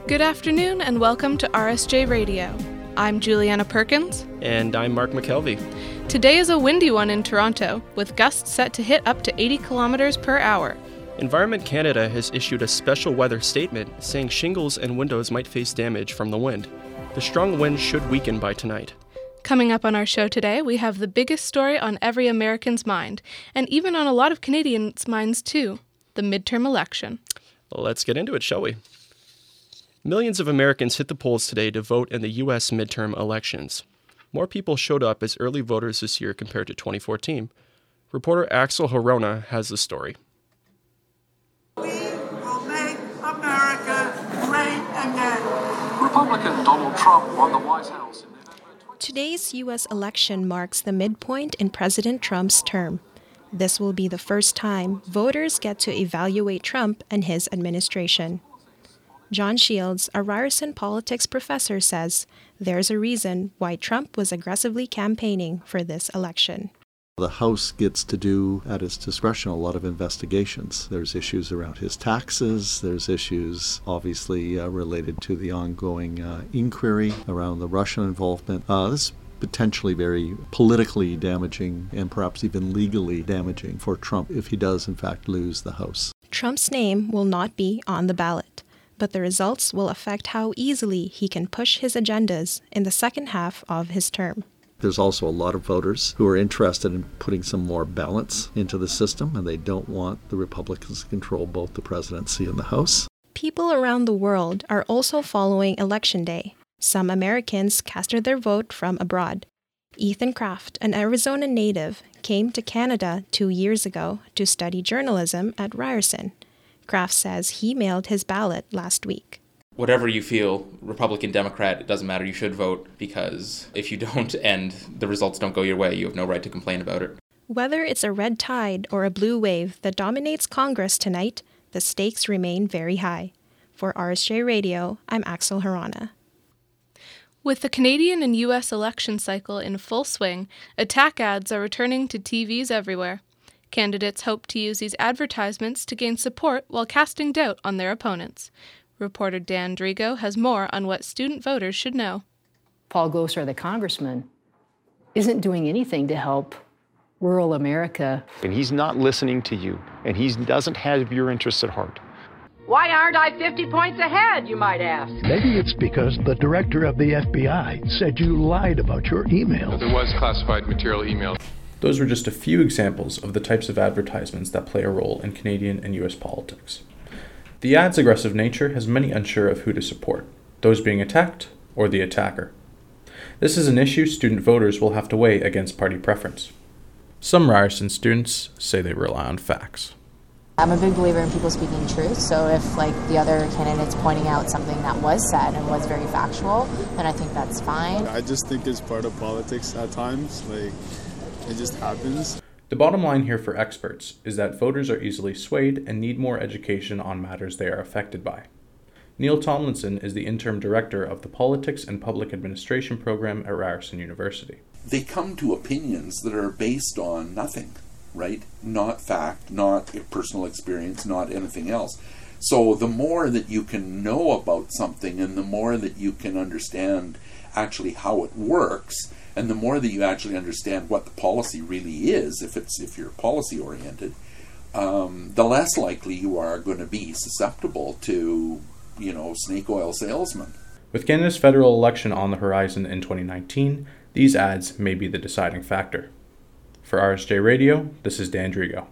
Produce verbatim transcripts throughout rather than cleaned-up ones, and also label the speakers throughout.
Speaker 1: Good afternoon and welcome to R S J Radio. I'm Juliana Perkins.
Speaker 2: And I'm Mark McKelvey.
Speaker 1: Today is a windy one in Toronto, with gusts set to hit up to eighty kilometers per hour.
Speaker 2: Environment Canada has issued a special weather statement saying shingles and windows might face damage from the wind. The strong wind should weaken by tonight.
Speaker 1: Coming up on our show today, we have the biggest story on every American's mind, and even on a lot of Canadians' minds too, the midterm election.
Speaker 2: Let's get into it, shall we? Millions of Americans hit the polls today to vote in the U S midterm elections. More people showed up as early voters this year compared to twenty fourteen. Reporter Axel Hirona has the story.
Speaker 3: We will make America great again.
Speaker 4: Republican Donald Trump won the White House.
Speaker 5: Today's U S election marks the midpoint in President Trump's term. This will be the first time voters get to evaluate Trump and his administration. John Shields, a Ryerson politics professor, says there's a reason why Trump was aggressively campaigning for this election.
Speaker 6: The House gets to do, at its discretion, a lot of investigations. There's issues around his taxes. There's issues, obviously, uh, related to the ongoing uh, inquiry around the Russian involvement. Uh, this is potentially very politically damaging and perhaps even legally damaging for Trump if he does, in fact, lose the House.
Speaker 5: Trump's name will not be on the ballot, but the results will affect how easily he can push his agendas in the second half of his term.
Speaker 6: There's also a lot of voters who are interested in putting some more balance into the system, and they don't want the Republicans to control both the presidency and the House.
Speaker 5: People around the world are also following Election Day. Some Americans casted their vote from abroad. Ethan Kraft, an Arizona native, came to Canada two years ago to study journalism at Ryerson. Kraft says he mailed his ballot last week.
Speaker 7: Whatever you feel, Republican, Democrat, it doesn't matter, you should vote, because if you don't and the results don't go your way, you have no right to complain about it.
Speaker 5: Whether it's a red tide or a blue wave that dominates Congress tonight, the stakes remain very high. For R S J Radio, I'm Axel Hirona.
Speaker 1: With the Canadian and U S election cycle in full swing, attack ads are returning to T Vs everywhere. Candidates hope to use these advertisements to gain support while casting doubt on their opponents. Reporter Dan Drigo has more on what student voters should know.
Speaker 8: Paul Gosar, the congressman, isn't doing anything to help rural America.
Speaker 9: And he's not listening to you, and he doesn't have your interests at heart.
Speaker 10: Why aren't I fifty points ahead, you might ask?
Speaker 11: Maybe it's because the director of the F B I said you lied about your email.
Speaker 12: There was classified material email.
Speaker 13: Those were just a few examples of the types of advertisements that play a role in Canadian and U S politics. The ad's aggressive nature has many unsure of who to support, those being attacked or the attacker. This is an issue student voters will have to weigh against party preference. Some Ryerson students say they rely on facts.
Speaker 14: I'm a big believer in people speaking truth, so if like the other candidate's pointing out something that was said and was very factual, then I think that's fine.
Speaker 15: I just think it's part of politics at times, like it just happens.
Speaker 13: The bottom line here for experts is that voters are easily swayed and need more education on matters they are affected by. Neil Tomlinson is the interim director of the Politics and Public Administration program at Ryerson University.
Speaker 16: They come to opinions that are based on nothing, right? Not fact, not personal experience, not anything else. So the more that you can know about something and the more that you can understand actually how it works, and the more that you actually understand what the policy really is, if it's if you're policy oriented, um, the less likely you are going to be susceptible to, you know, snake oil salesmen.
Speaker 13: With Canada's federal election on the horizon in twenty nineteen, these ads may be the deciding factor. For R S J Radio, this is Dan Drigo.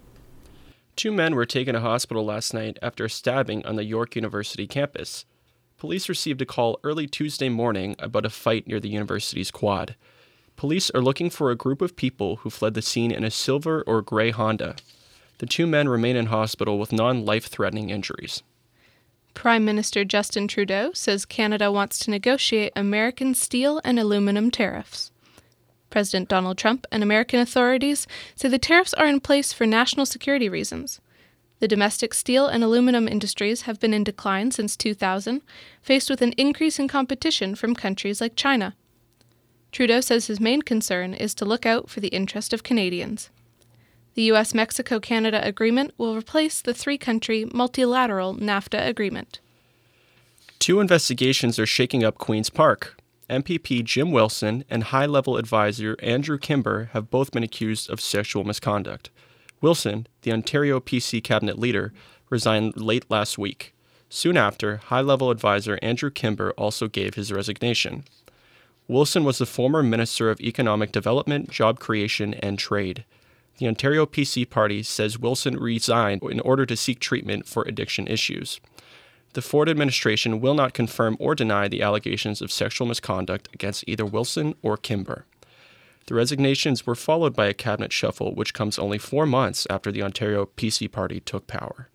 Speaker 2: Two men were taken to hospital last night after a stabbing on the York University campus. Police received a call early Tuesday morning about a fight near the university's quad. Police are looking for a group of people who fled the scene in a silver or gray Honda. The two men remain in hospital with non-life-threatening injuries.
Speaker 1: Prime Minister Justin Trudeau says Canada wants to negotiate American steel and aluminum tariffs. President Donald Trump and American authorities say the tariffs are in place for national security reasons. The domestic steel and aluminum industries have been in decline since two thousand, faced with an increase in competition from countries like China. Trudeau says his main concern is to look out for the interest of Canadians. The U S Mexico Canada agreement will replace the three-country multilateral NAFTA agreement.
Speaker 2: Two investigations are shaking up Queen's Park. M P P Jim Wilson and high-level advisor Andrew Kimber have both been accused of sexual misconduct. Wilson, the Ontario P C cabinet leader, resigned late last week. Soon after, high-level advisor Andrew Kimber also gave his resignation. Wilson was the former Minister of Economic Development, Job Creation, and Trade. The Ontario P C party says Wilson resigned in order to seek treatment for addiction issues. The Ford administration will not confirm or deny the allegations of sexual misconduct against either Wilson or Kimber. The resignations were followed by a cabinet shuffle, which comes only four months after the Ontario P C party took power.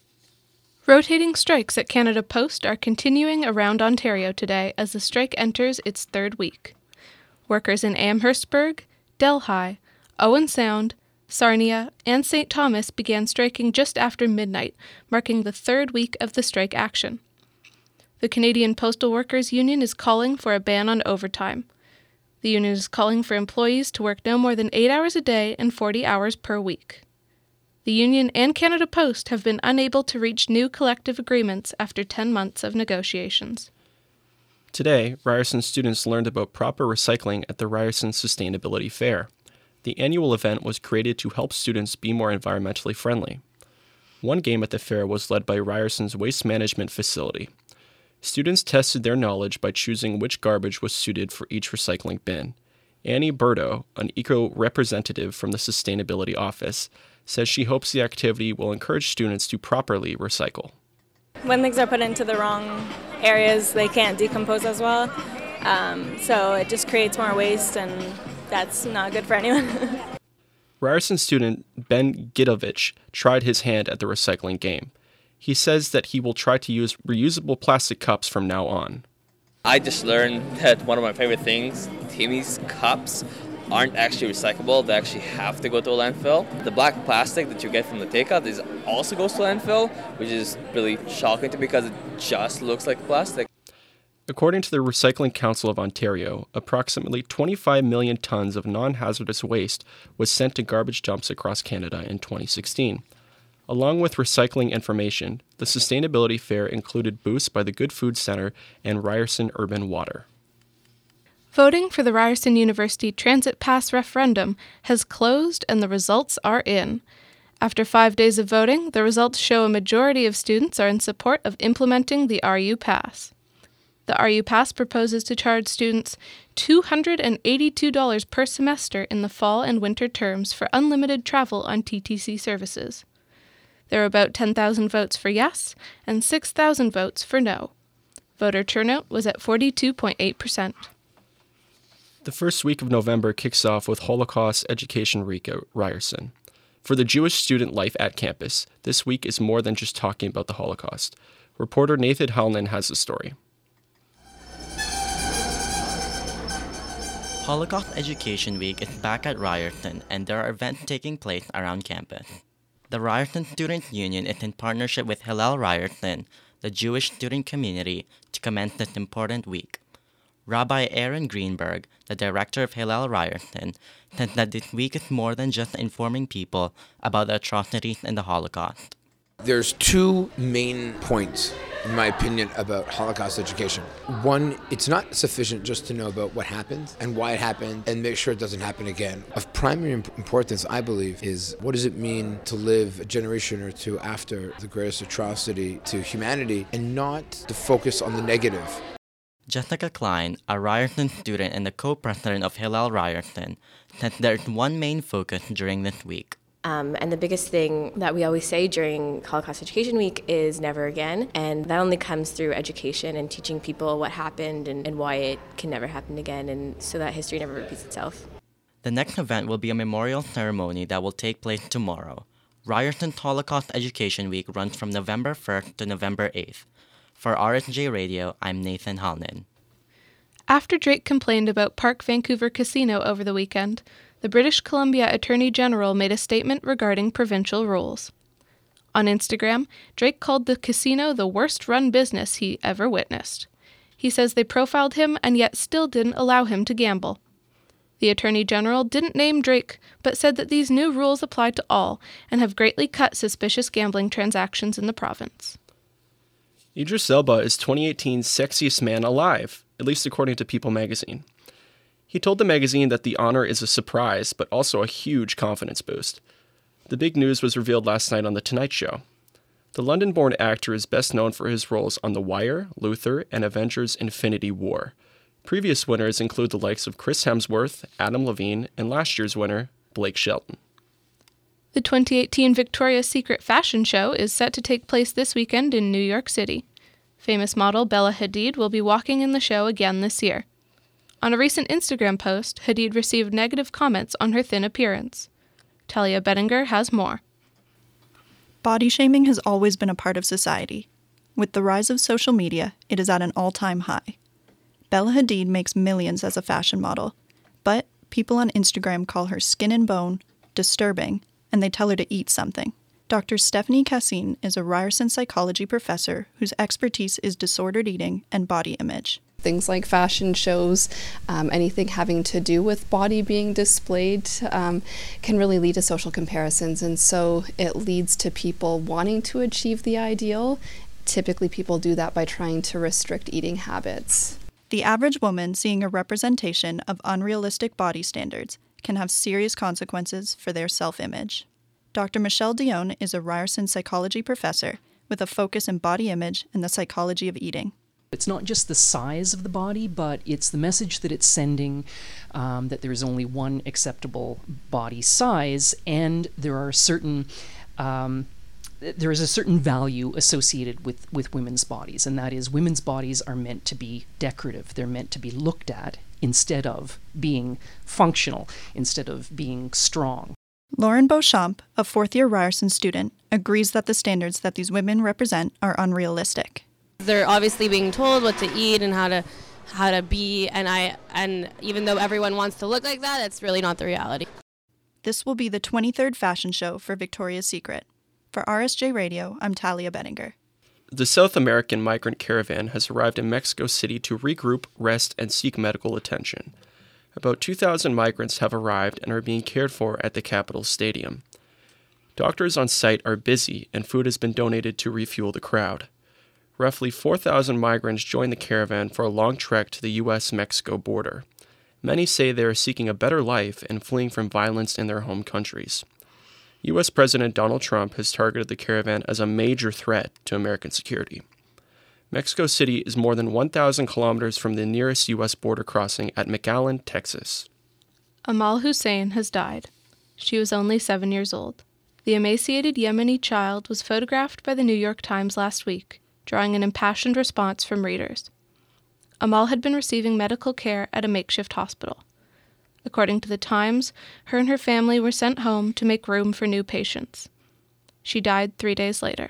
Speaker 1: Rotating strikes at Canada Post are continuing around Ontario today as the strike enters its third week. Workers in Amherstburg, Delhi, Owen Sound, Sarnia, and Saint Thomas began striking just after midnight, marking the third week of the strike action. The Canadian Postal Workers Union is calling for a ban on overtime. The union is calling for employees to work no more than eight hours a day and forty hours per week. The union and Canada Post have been unable to reach new collective agreements after ten months of negotiations.
Speaker 2: Today, Ryerson students learned about proper recycling at the Ryerson Sustainability Fair. The annual event was created to help students be more environmentally friendly. One game at the fair was led by Ryerson's waste management facility. Students tested their knowledge by choosing which garbage was suited for each recycling bin. Annie Burdo, an eco-representative from the Sustainability Office, says she hopes the activity will encourage students to properly recycle.
Speaker 17: When things are put into the wrong areas, they can't decompose as well. Um, so it just creates more waste, and that's not good for anyone.
Speaker 2: Ryerson student Ben Gidovich tried his hand at the recycling game. He says that he will try to use reusable plastic cups from now on.
Speaker 18: I just learned that one of my favorite things, Timmy's cups, aren't actually recyclable. They actually have to go to a landfill. The black plastic that you get from the takeout is also goes to landfill, which is really shocking to me because it just looks like plastic.
Speaker 2: According to the Recycling Council of Ontario, approximately twenty-five million tons of non-hazardous waste was sent to garbage dumps across Canada in twenty sixteen. Along with recycling information, the Sustainability Fair included booths by the Good Food Centre and Ryerson Urban Water.
Speaker 1: Voting for the Ryerson University Transit Pass referendum has closed and the results are in. After five days of voting, the results show a majority of students are in support of implementing the R U Pass. The R U Pass proposes to charge students two hundred eighty-two dollars per semester in the fall and winter terms for unlimited travel on T T C services. There are about ten thousand votes for yes and six thousand votes for no. Voter turnout was at forty-two point eight percent.
Speaker 2: The first week of November kicks off with Holocaust Education Week at Ryerson. For the Jewish student life at campus, this week is more than just talking about the Holocaust. Reporter Nathan Halnan has the story.
Speaker 19: Holocaust Education Week is back at Ryerson, and there are events taking place around campus. The Ryerson Student Union is in partnership with Hillel Ryerson, the Jewish student community, to commence this important week. Rabbi Aaron Greenberg, the director of Hillel Ryerson, says that this week is more than just informing people about the atrocities in the Holocaust.
Speaker 20: There's two main points, in my opinion, about Holocaust education. One, it's not sufficient just to know about what happened and why it happened and make sure it doesn't happen again. Of primary importance, I believe, is what does it mean to live a generation or two after the greatest atrocity to humanity and not to focus on the negative.
Speaker 19: Jessica Klein, a Ryerson student and the co-president of Hillel Ryerson, says there's one main focus during this week.
Speaker 21: Um, and the biggest thing that we always say during Holocaust Education Week is never again. And that only comes through education and teaching people what happened and, and why it can never happen again, and so that history never repeats itself.
Speaker 19: The next event will be a memorial ceremony that will take place tomorrow. Ryerson's Holocaust Education Week runs from November first to November eighth. For R S J Radio, I'm Nathan Halnan.
Speaker 1: After Drake complained about Park Vancouver Casino over the weekend, the British Columbia Attorney General made a statement regarding provincial rules. On Instagram, Drake called the casino the worst-run business he ever witnessed. He says they profiled him and yet still didn't allow him to gamble. The Attorney General didn't name Drake, but said that these new rules apply to all and have greatly cut suspicious gambling transactions in the province.
Speaker 2: Idris Elba is twenty eighteen's sexiest man alive, at least according to People magazine. He told the magazine that the honor is a surprise, but also a huge confidence boost. The big news was revealed last night on The Tonight Show. The London-born actor is best known for his roles on The Wire, Luther, and Avengers: Infinity War. Previous winners include the likes of Chris Hemsworth, Adam Levine, and last year's winner, Blake Shelton.
Speaker 1: The twenty eighteen Victoria's Secret fashion show is set to take place this weekend in New York City. Famous model Bella Hadid will be walking in the show again this year. On a recent Instagram post, Hadid received negative comments on her thin appearance. Talia Bettinger has more.
Speaker 3: Body shaming has always been a part of society. With the rise of social media, it is at an all-time high. Bella Hadid makes millions as a fashion model, but people on Instagram call her skin and bone, disturbing, and they tell her to eat something. Doctor Stephanie Cassin is a Ryerson psychology professor whose expertise is disordered eating and body image.
Speaker 22: Things like fashion shows, um, anything having to do with body being displayed um, can really lead to social comparisons, and so it leads to people wanting to achieve the ideal. Typically people do that by trying to restrict eating habits.
Speaker 3: The average woman seeing a representation of unrealistic body standards can have serious consequences for their self-image. Doctor Michelle Dion is a Ryerson psychology professor with a focus in body image and the psychology of eating.
Speaker 23: It's not just the size of the body, but it's the message that it's sending um, that there is only one acceptable body size, and there are certain um, there is a certain value associated with, with women's bodies, and that is women's bodies are meant to be decorative. They're meant to be looked at instead of being functional, instead of being strong.
Speaker 3: Lauren Beauchamp, a fourth-year Ryerson student, agrees that the standards that these women represent are unrealistic.
Speaker 24: They're obviously being told what to eat and how to how to be, and I and even though everyone wants to look like that, that's really not the reality.
Speaker 3: This will be the twenty-third fashion show for Victoria's Secret. For R S J Radio, I'm Talia Bettinger.
Speaker 2: The South American migrant caravan has arrived in Mexico City to regroup, rest, and seek medical attention. About two thousand migrants have arrived and are being cared for at the Capitol Stadium. Doctors on site are busy, and food has been donated to refuel the crowd. Roughly four thousand migrants join the caravan for a long trek to the U S Mexico border. Many say they are seeking a better life and fleeing from violence in their home countries. U S President Donald Trump has targeted the caravan as a major threat to American security. Mexico City is more than one thousand kilometers from the nearest U S border crossing at McAllen, Texas.
Speaker 1: Amal Hussein has died. She was only seven years old. The emaciated Yemeni child was photographed by the New York Times last week, drawing an impassioned response from readers. Amal had been receiving medical care at a makeshift hospital. According to the Times, her and her family were sent home to make room for new patients. She died three days later.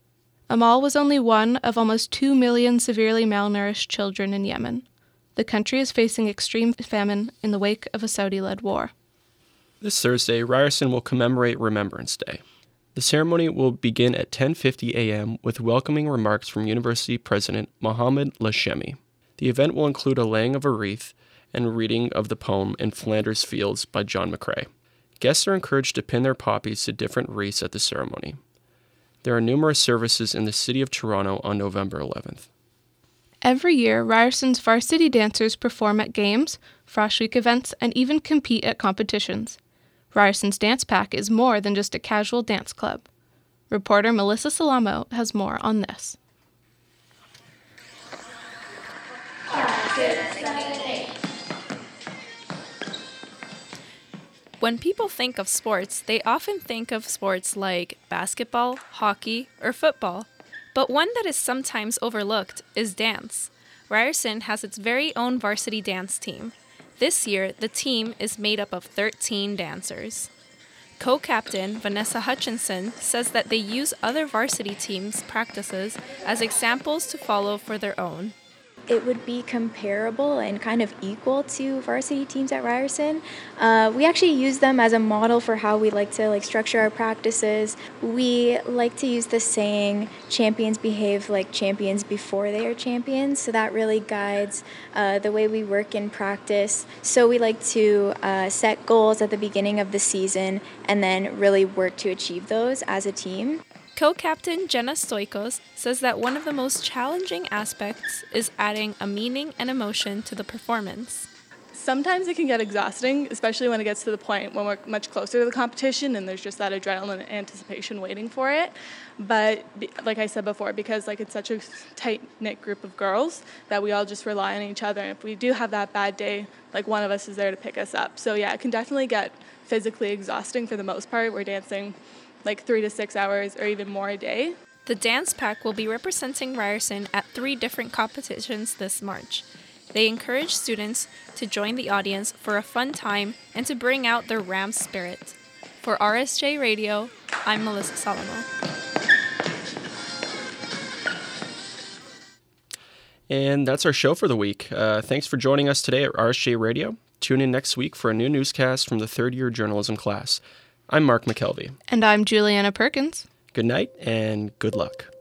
Speaker 1: Amal was only one of almost two million severely malnourished children in Yemen. The country is facing extreme famine in the wake of a Saudi-led war.
Speaker 2: This Thursday, Ryerson will commemorate Remembrance Day. The ceremony will begin at ten fifty a.m. with welcoming remarks from University President Mohammed Lashemi. The event will include a laying of a wreath and reading of the poem In Flanders Fields by John McCrae. Guests are encouraged to pin their poppies to different wreaths at the ceremony. There are numerous services in the city of Toronto on November eleventh.
Speaker 1: Every year, Ryerson's varsity dancers perform at games, Frosh Week events, and even compete at competitions. Ryerson's Dance Pack is more than just a casual dance club. Reporter Melissa Salamo has more on this.
Speaker 25: When people think of sports, they often think of sports like basketball, hockey, or football. But one that is sometimes overlooked is dance. Ryerson has its very own varsity dance team. This year, the team is made up of thirteen dancers. Co-captain Vanessa Hutchinson says that they use other varsity teams' practices as examples to follow for their own.
Speaker 26: It would be comparable and kind of equal to varsity teams at Ryerson. Uh, we actually use them as a model for how we like to like structure our practices. We like to use the saying, champions behave like champions before they are champions. So that really guides uh, the way we work in practice. So we like to uh, set goals at the beginning of the season and then really work to achieve those as a team.
Speaker 25: Co-captain Jenna Stoikos says that one of the most challenging aspects is adding a meaning and emotion to the performance.
Speaker 4: Sometimes it can get exhausting, especially when it gets to the point when we're much closer to the competition and there's just that adrenaline and anticipation waiting for it. But like I said before, because like it's such a tight-knit group of girls that we all just rely on each other. And if we do have that bad day, like one of us is there to pick us up. So yeah, it can definitely get physically exhausting for the most part. We're dancing like three to six hours or even more a day.
Speaker 25: The dance pack will be representing Ryerson at three different competitions this March. They encourage students to join the audience for a fun time and to bring out their Ram spirit. For R S J Radio, I'm Melissa Salomo.
Speaker 2: And that's our show for the week. Uh, thanks for joining us today at R S J Radio. Tune in next week for a new newscast from the third year journalism class. I'm Mark McKelvey.
Speaker 1: And I'm Juliana Perkins.
Speaker 2: Good night and good luck.